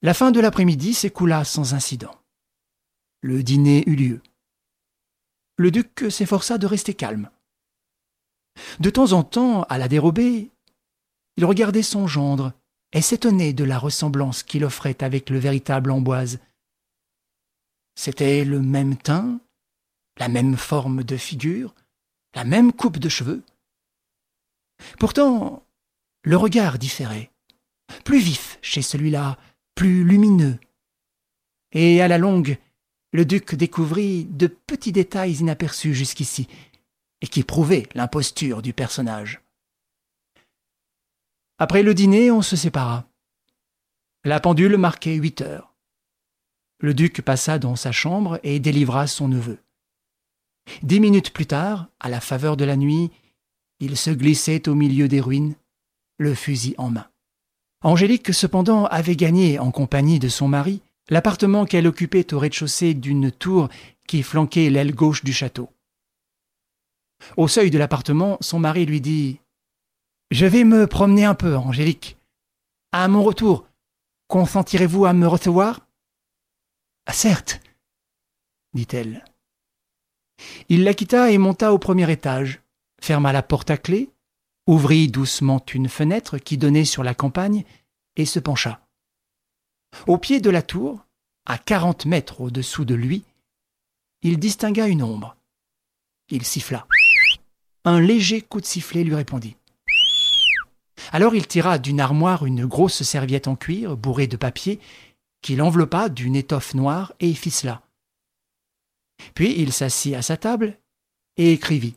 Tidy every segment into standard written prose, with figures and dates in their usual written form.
La fin de l'après-midi s'écoula sans incident. Le dîner eut lieu. Le duc s'efforça de rester calme. De temps en temps, à la dérobée, il regardait son gendre et s'étonnait de la ressemblance qu'il offrait avec le véritable Amboise. C'était le même teint, la même forme de figure, la même coupe de cheveux. Pourtant, le regard différait, plus vif chez celui-là, plus lumineux. Et à la longue, le duc découvrit de petits détails inaperçus jusqu'ici, et qui prouvaient l'imposture du personnage. Après le dîner, on se sépara. La pendule marquait 8 heures. Le duc passa dans sa chambre et délivra son neveu. 10 minutes plus tard, à la faveur de la nuit, il se glissait au milieu des ruines, le fusil en main. Angélique, cependant, avait gagné, en compagnie de son mari, l'appartement qu'elle occupait au rez-de-chaussée d'une tour qui flanquait l'aile gauche du château. Au seuil de l'appartement, son mari lui dit « Je vais me promener un peu, Angélique. À mon retour, consentirez-vous à me recevoir ?»« Ah, certes, » dit-elle. Il la quitta et monta au premier étage, ferma la porte à clé, ouvrit doucement une fenêtre qui donnait sur la campagne et se pencha. Au pied de la tour, à 40 mètres au-dessous de lui, il distingua une ombre. Il siffla. Un léger coup de sifflet lui répondit. Alors il tira d'une armoire une grosse serviette en cuir bourrée de papier qu'il enveloppa d'une étoffe noire et ficela. Puis il s'assit à sa table et écrivit.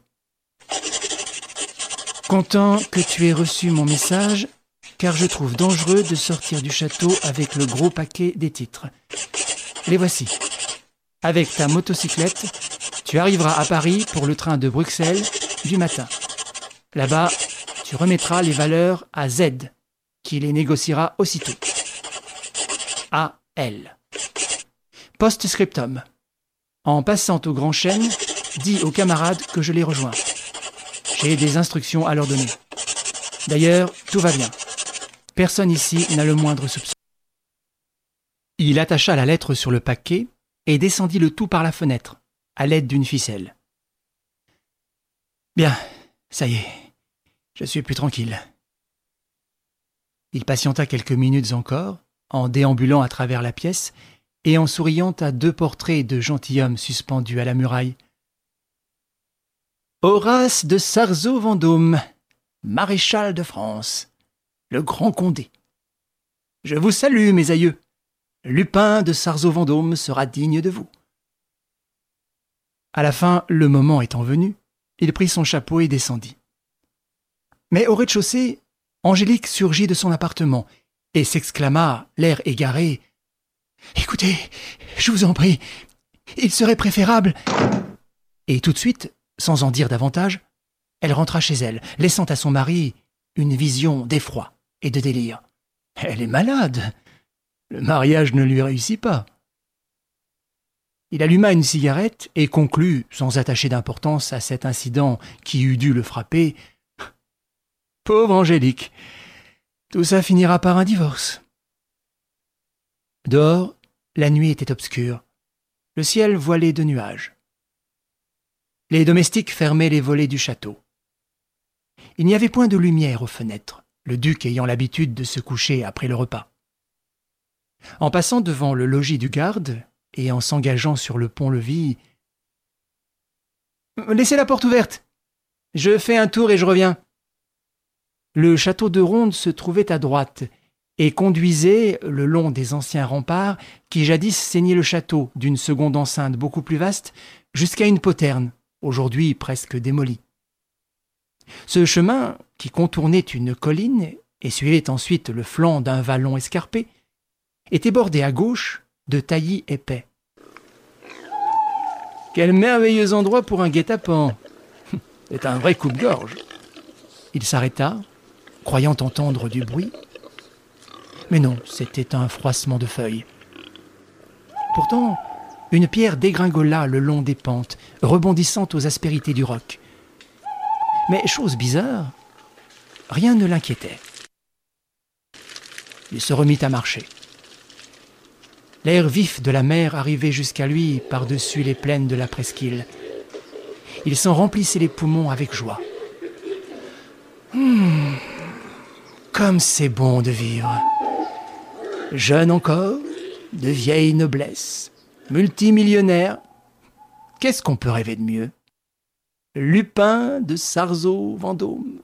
« Content que tu aies reçu mon message, car je trouve dangereux de sortir du château avec le gros paquet des titres. Les voici. Avec ta motocyclette, tu arriveras à Paris pour le train de Bruxelles du matin. Là-bas, tu remettras les valeurs à Z, qui les négociera aussitôt. A.L. Post-scriptum. En passant au Grand Chêne, dis aux camarades que je les rejoins. J'ai des instructions à leur donner. D'ailleurs, tout va bien. Personne ici n'a le moindre soupçon. » Il attacha la lettre sur le paquet et descendit le tout par la fenêtre, à l'aide d'une ficelle. « Bien, ça y est, je suis plus tranquille. » Il patienta quelques minutes encore, en déambulant à travers la pièce et en souriant à 2 portraits de gentilshommes suspendus à la muraille. Horace de Sarzeau-Vendôme, maréchal de France, le grand Condé. Je vous salue, mes aïeux. Lupin de Sarzeau-Vendôme sera digne de vous. À la fin, le moment étant venu, il prit son chapeau et descendit. Mais au rez-de-chaussée, Angélique surgit de son appartement et s'exclama, l'air égaré. « Écoutez, je vous en prie, il serait préférable... » Et tout de suite, sans en dire davantage, elle rentra chez elle, laissant à son mari une vision d'effroi et de délire. Elle est malade. Le mariage ne lui réussit pas. Il alluma une cigarette et conclut, sans attacher d'importance à cet incident qui eût dû le frapper. « Pauvre Angélique, tout ça finira par un divorce. » Dehors, la nuit était obscure, le ciel voilé de nuages. Les domestiques fermaient les volets du château. Il n'y avait point de lumière aux fenêtres, le duc ayant l'habitude de se coucher après le repas. En passant devant le logis du garde et en s'engageant sur le pont-levis, « Laissez la porte ouverte. Je fais un tour et je reviens. » Le château de Ronde se trouvait à droite et conduisait le long des anciens remparts qui jadis ceignaient le château d'une seconde enceinte beaucoup plus vaste jusqu'à une poterne, aujourd'hui presque démolie. Ce chemin, qui contournait une colline et suivait ensuite le flanc d'un vallon escarpé, était bordé à gauche de taillis épais. Quel merveilleux endroit pour un guet-apens. C'est un vrai coupe-gorge. Il s'arrêta, croyant entendre du bruit. Mais non, c'était un froissement de feuilles. Pourtant, une pierre dégringola le long des pentes, rebondissant aux aspérités du roc. Mais, chose bizarre, rien ne l'inquiétait. Il se remit à marcher. L'air vif de la mer arrivait jusqu'à lui par-dessus les plaines de la presqu'île. Il s'en remplissait les poumons avec joie. Comme c'est bon de vivre. Jeune encore, de vieille noblesse, multimillionnaire. Qu'est-ce qu'on peut rêver de mieux? Lupin de Sarzeau-Vendôme.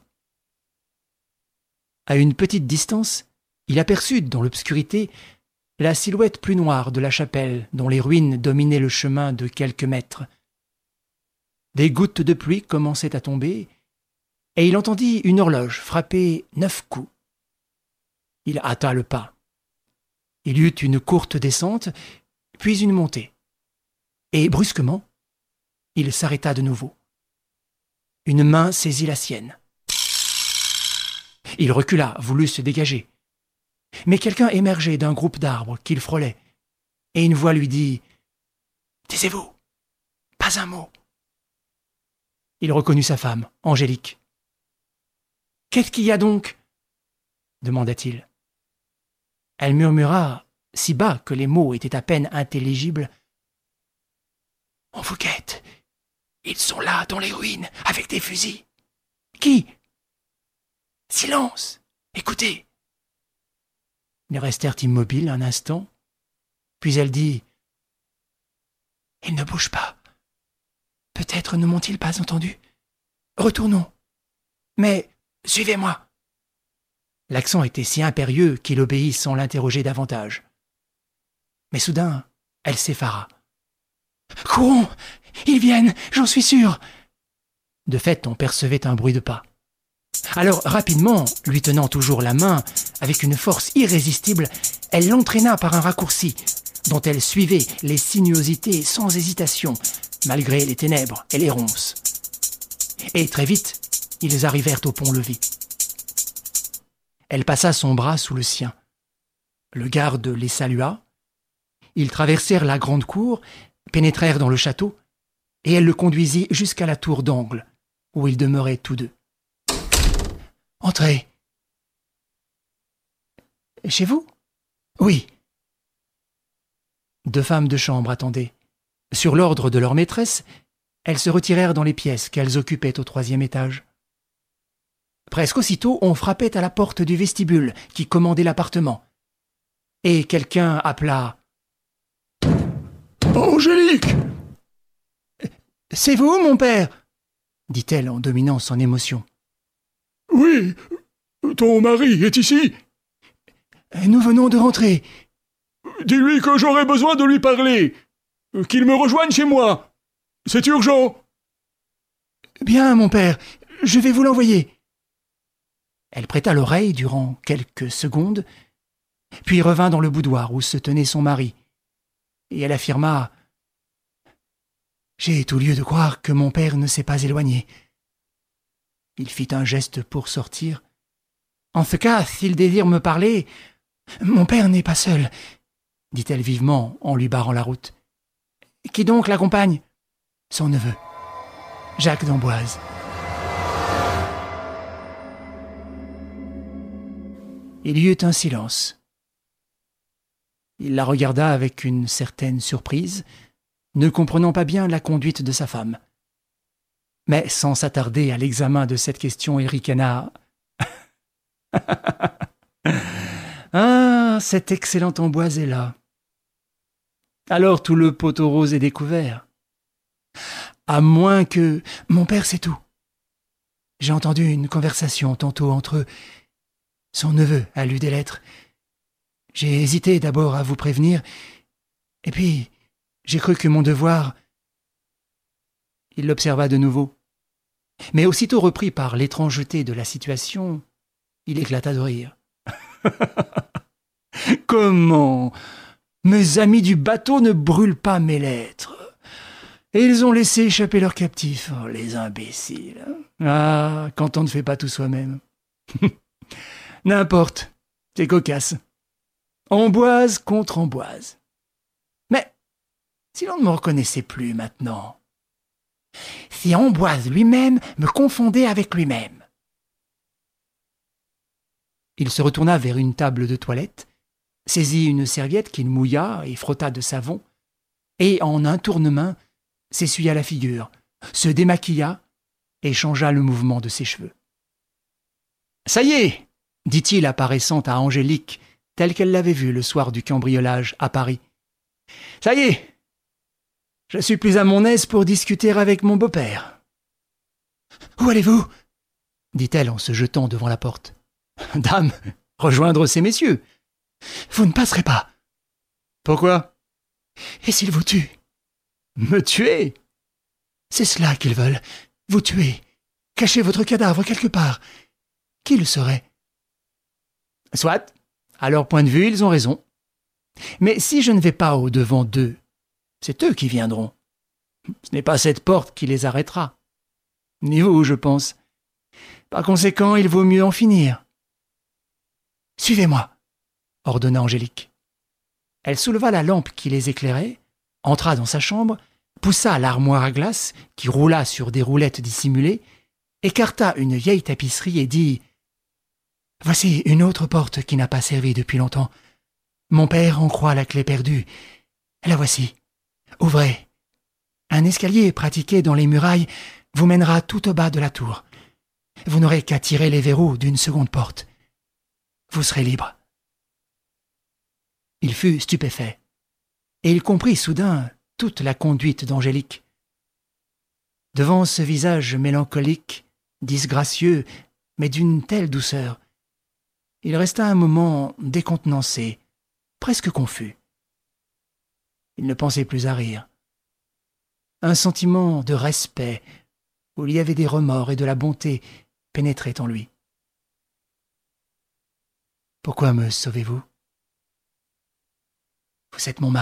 À une petite distance, il aperçut dans l'obscurité la silhouette plus noire de la chapelle dont les ruines dominaient le chemin de quelques mètres. Des gouttes de pluie commençaient à tomber et il entendit une horloge frapper 9 coups. Il hâta le pas. Il y eut une courte descente, puis une montée. Et brusquement, il s'arrêta de nouveau. Une main saisit la sienne. Il recula, voulut se dégager. Mais quelqu'un émergeait d'un groupe d'arbres qu'il frôlait, et une voix lui dit « Taisez-vous, pas un mot !» Il reconnut sa femme, Angélique. « Qu'est-ce qu'il y a donc ?» demanda-t-il. Elle murmura, si bas que les mots étaient à peine intelligibles. « On vous guette. Ils sont là, dans les ruines, avec des fusils. »« Qui ?»« Silence. Écoutez. » Ils restèrent immobiles un instant, puis elle dit « Ils ne bougent pas. Peut-être ne m'ont-ils pas entendu. Retournons. Mais suivez-moi. » L'accent était si impérieux qu'il obéit sans l'interroger davantage. Mais soudain, elle s'effara. « Courons! Ils viennent, j'en suis sûr !» De fait, on percevait un bruit de pas. Alors, rapidement, lui tenant toujours la main, avec une force irrésistible, elle l'entraîna par un raccourci, dont elle suivait les sinuosités sans hésitation, malgré les ténèbres et les ronces. Et très vite, ils arrivèrent au pont-levis. Elle passa son bras sous le sien. Le garde les salua. Ils traversèrent la grande cour, pénétrèrent dans le château, et elle le conduisit jusqu'à la tour d'angle, où ils demeuraient tous deux. « Entrez. »« Chez vous ? » ?»« Oui. » 2 femmes de chambre attendaient. Sur l'ordre de leur maîtresse, elles se retirèrent dans les pièces qu'elles occupaient au 3e étage. Presque aussitôt, on frappait à la porte du vestibule qui commandait l'appartement. Et quelqu'un appela « Angélique !»« C'est vous, mon père ?» dit-elle en dominant son émotion. « Oui, ton mari est ici ?»« Nous venons de rentrer. »« Dis-lui que j'aurai besoin de lui parler, qu'il me rejoigne chez moi. C'est urgent. »« Bien, mon père, je vais vous l'envoyer. » Elle prêta l'oreille durant quelques secondes, puis revint dans le boudoir où se tenait son mari, et elle affirma « J'ai tout lieu de croire que mon père ne s'est pas éloigné. » Il fit un geste pour sortir. « En ce cas, s'il désire me parler, mon père n'est pas seul, » dit-elle vivement en lui barrant la route. « Qui donc l'accompagne ?»« Son neveu, Jacques d'Amboise. » Il y eut un silence. Il la regarda avec une certaine surprise, ne comprenant pas bien la conduite de sa femme. Mais sans s'attarder à l'examen de cette question, il ricana. « Ah, cette excellente Amboise est là. Alors tout le pot aux roses est découvert. À moins que... Mon père sait tout. J'ai entendu une conversation tantôt entre eux. Son neveu a lu des lettres. J'ai hésité d'abord à vous prévenir, et puis j'ai cru que mon devoir... » Il l'observa de nouveau. Mais aussitôt repris par l'étrangeté de la situation, il éclata de rire. « Comment ? Mes amis du bateau ne brûlent pas mes lettres. Et ils ont laissé échapper leurs captifs, oh, les imbéciles. Ah, quand on ne fait pas tout soi-même. N'importe, c'est cocasse. Amboise contre Amboise. Mais si l'on ne me reconnaissait plus maintenant, si Amboise lui-même me confondait avec lui-même. » Il se retourna vers une table de toilette saisit une serviette qu'il mouilla et frotta de savon, et en un tournement s'essuya la figure, se démaquilla et changea le mouvement de ses cheveux. « Ça y est !» dit-il apparaissant à Angélique, telle qu'elle l'avait vue le soir du cambriolage à Paris. « Ça y est, je suis plus à mon aise pour discuter avec mon beau-père. »« Où allez-vous » dit-elle en se jetant devant la porte. « Dame, rejoindre ces messieurs. »« Vous ne passerez pas. »« Pourquoi ?»« Et s'ils vous tuent ?»« Me tuer ?»« C'est cela qu'ils veulent, vous tuer. Cachez votre cadavre quelque part. Qui le saurait ?»« Soit, à leur point de vue, ils ont raison. Mais si je ne vais pas au-devant d'eux, c'est eux qui viendront. Ce n'est pas cette porte qui les arrêtera. Ni vous, je pense. Par conséquent, il vaut mieux en finir. « Suivez-moi » ordonna Angélique. Elle souleva la lampe qui les éclairait, entra dans sa chambre, poussa l'armoire à glace, qui roula sur des roulettes dissimulées, écarta une vieille tapisserie et dit « Voici une autre porte qui n'a pas servi depuis longtemps. Mon père en croit la clé perdue. La voici. Ouvrez. Un escalier pratiqué dans les murailles vous mènera tout au bas de la tour. Vous n'aurez qu'à tirer les verrous d'une seconde porte. Vous serez libre. » Il fut stupéfait, et il comprit soudain toute la conduite d'Angélique. Devant ce visage mélancolique, disgracieux, mais d'une telle douceur, il resta un moment décontenancé, presque confus. Il ne pensait plus à rire. Un sentiment de respect, où il y avait des remords et de la bonté, pénétrait en lui. « Pourquoi me sauvez-vous ? Vous êtes mon mari ? » ?»«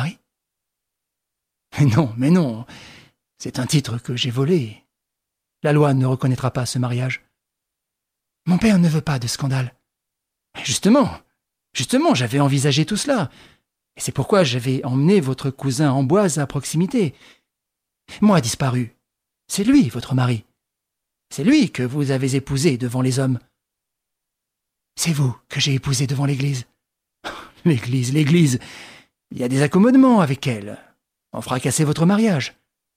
Mais non, c'est un titre que j'ai volé. La loi ne reconnaîtra pas ce mariage. Mon père ne veut pas de scandale. » »« Justement, j'avais envisagé tout cela. Et c'est pourquoi j'avais emmené votre cousin Amboise à proximité. Moi disparu, c'est lui, votre mari. C'est lui que vous avez épousé devant les hommes. C'est vous que j'ai épousé devant l'église. L'église. Il y a des accommodements avec elle. On fera casser votre mariage.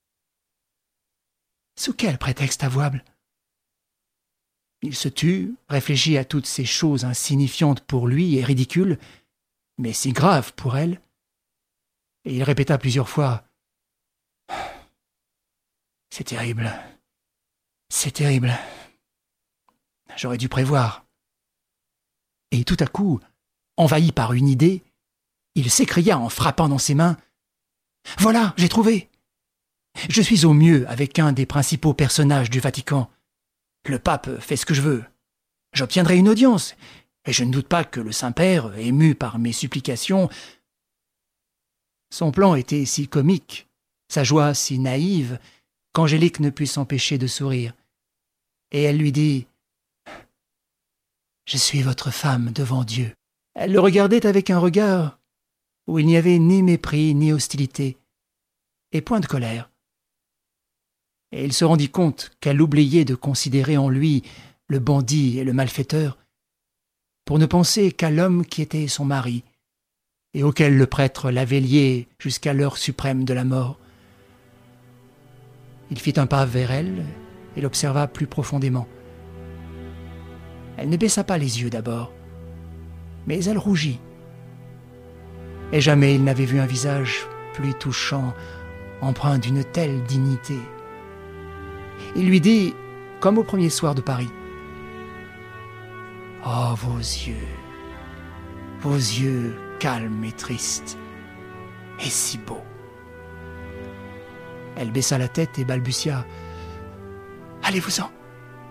Sous quel prétexte avouable ? Il se tut, réfléchit à toutes ces choses insignifiantes pour lui et ridicules, mais si graves pour elle, et il répéta plusieurs fois « C'est terrible. C'est terrible. J'aurais dû prévoir. » Et tout à coup, envahi par une idée, il s'écria en frappant dans ses mains « Voilà, j'ai trouvé. Je suis au mieux avec un des principaux personnages du Vatican. Le pape fait ce que je veux. J'obtiendrai une audience, et je ne doute pas que le Saint-Père, ému par mes supplications... » Son plan était si comique, sa joie si naïve, qu'Angélique ne put s'empêcher de sourire. Et elle lui dit « Je suis votre femme devant Dieu. » Elle le regardait avec un regard où il n'y avait ni mépris ni hostilité, et point de colère. Et il se rendit compte qu'elle oubliait de considérer en lui le bandit et le malfaiteur, pour ne penser qu'à l'homme qui était son mari, et auquel le prêtre l'avait lié jusqu'à l'heure suprême de la mort. Il fit un pas vers elle et l'observa plus profondément. Elle ne baissa pas les yeux d'abord, mais elle rougit. Et jamais il n'avait vu un visage plus touchant, empreint d'une telle dignité. Il lui dit, comme au premier soir de Paris, « Oh, vos yeux calmes et tristes, et si beaux. » Elle baissa la tête et balbutia, « Allez-vous-en, allez-vous-en. »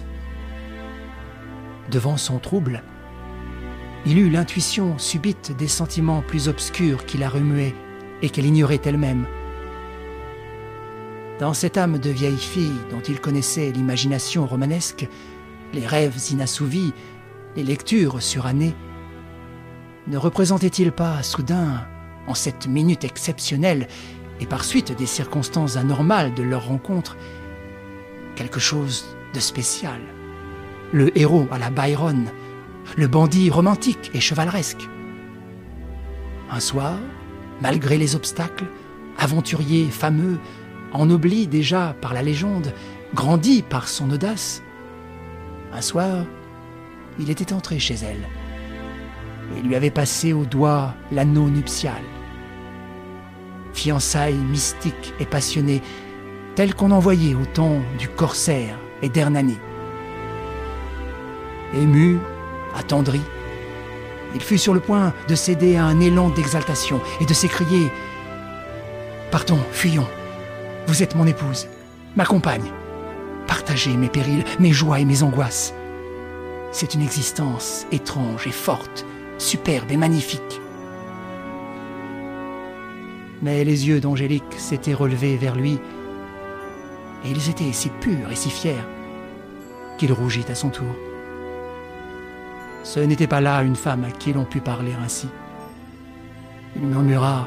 Devant son trouble, il eut l'intuition subite des sentiments plus obscurs qui la remuaient et qu'elle ignorait elle-même. Dans cette âme de vieille fille dont il connaissait l'imagination romanesque, les rêves inassouvis, les lectures surannées, ne représentait-il pas soudain, en cette minute exceptionnelle et par suite des circonstances anormales de leur rencontre, quelque chose de spécial, le héros à la Byron, le bandit romantique et chevaleresque. Un soir, malgré les obstacles, aventurier fameux, ennobli déjà par la légende, grandi par son audace, un soir, il était entré chez elle et lui avait passé au doigt l'anneau nuptial. Fiançailles mystiques et passionnées, telles qu'on en voyait au temps du Corsaire et d'Hernani. Ému, attendri, il fut sur le point de céder à un élan d'exaltation et de s'écrier « Partons, fuyons, vous êtes mon épouse, ma compagne. Partagez mes périls, mes joies et mes angoisses. C'est une existence étrange et forte, superbe et magnifique. » Mais les yeux d'Angélique s'étaient relevés vers lui, et ils étaient si purs et si fiers qu'il rougit à son tour. Ce n'était pas là une femme à qui l'on pût parler ainsi. Il murmura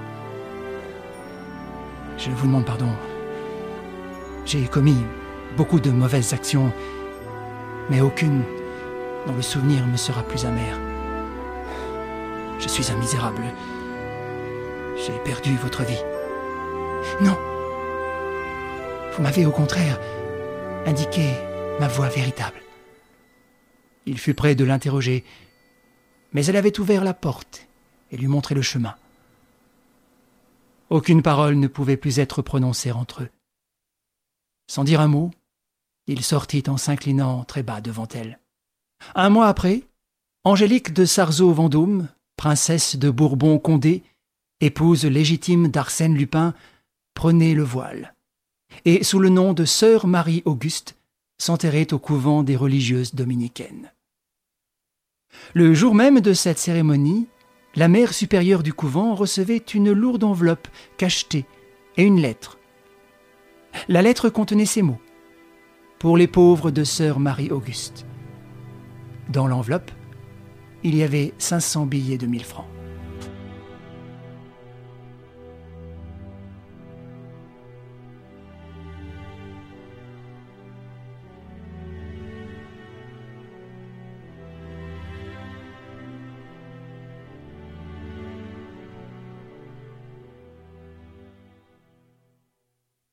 « Je vous demande pardon. J'ai commis beaucoup de mauvaises actions, mais aucune dont le souvenir me sera plus amer. Je suis un misérable. J'ai perdu votre vie. Non. Vous m'avez au contraire indiqué ma voie véritable. » Il fut près de l'interroger, mais elle avait ouvert la porte et lui montré le chemin. Aucune parole ne pouvait plus être prononcée entre eux. Sans dire un mot, il sortit en s'inclinant très bas devant elle. Un mois après, Angélique de Sarzeau-Vendôme, princesse de Bourbon-Condé, épouse légitime d'Arsène Lupin, prenait le voile, et sous le nom de sœur Marie-Auguste, s'enterrait au couvent des religieuses dominicaines. Le jour même de cette cérémonie, la mère supérieure du couvent recevait une lourde enveloppe cachetée et une lettre. La lettre contenait ces mots : « Pour les pauvres de sœur Marie-Auguste ». Dans l'enveloppe, il y avait 500 billets de 1000 francs.